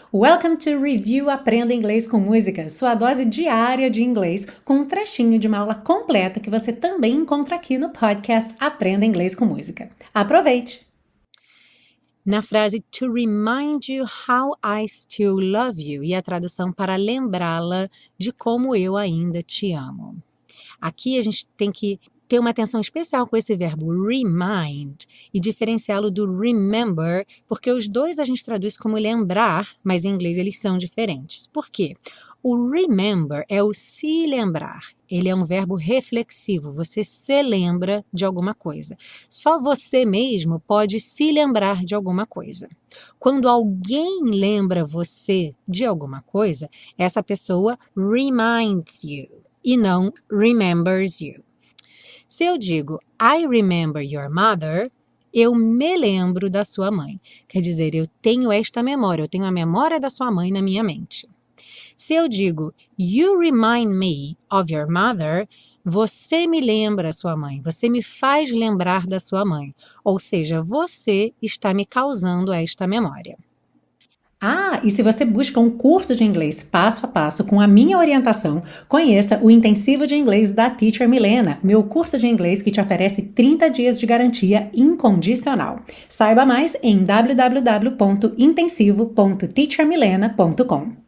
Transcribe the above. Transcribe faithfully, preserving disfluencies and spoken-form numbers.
Welcome to Review Aprenda Inglês com Música, sua dose diária de inglês, com um trechinho de uma aula completa que você também encontra aqui no podcast Aprenda Inglês com Música. Aproveite! Na frase to remind you how I still love you, e a tradução para lembrá-la de como eu ainda te amo. Aqui a gente tem que ter uma atenção especial com esse verbo remind e diferenciá-lo do remember, porque os dois a gente traduz como lembrar, mas em inglês eles são diferentes. Por quê? O remember é o se lembrar. Ele é um verbo reflexivo, você se lembra de alguma coisa. Só você mesmo pode se lembrar de alguma coisa. Quando alguém lembra você de alguma coisa, essa pessoa reminds you e não remembers you. Se eu digo, I remember your mother, eu me lembro da sua mãe. Quer dizer, eu tenho esta memória, eu tenho a memória da sua mãe na minha mente. Se eu digo, you remind me of your mother, você me lembra a sua mãe, você me faz lembrar da sua mãe. Ou seja, você está me causando esta memória. Ah, e se você busca um curso de inglês passo a passo com a minha orientação, conheça o Intensivo de Inglês da Teacher Milena, meu curso de inglês que te oferece trinta dias de garantia incondicional. Saiba mais em w w w ponto intensivo ponto teacher milena ponto com.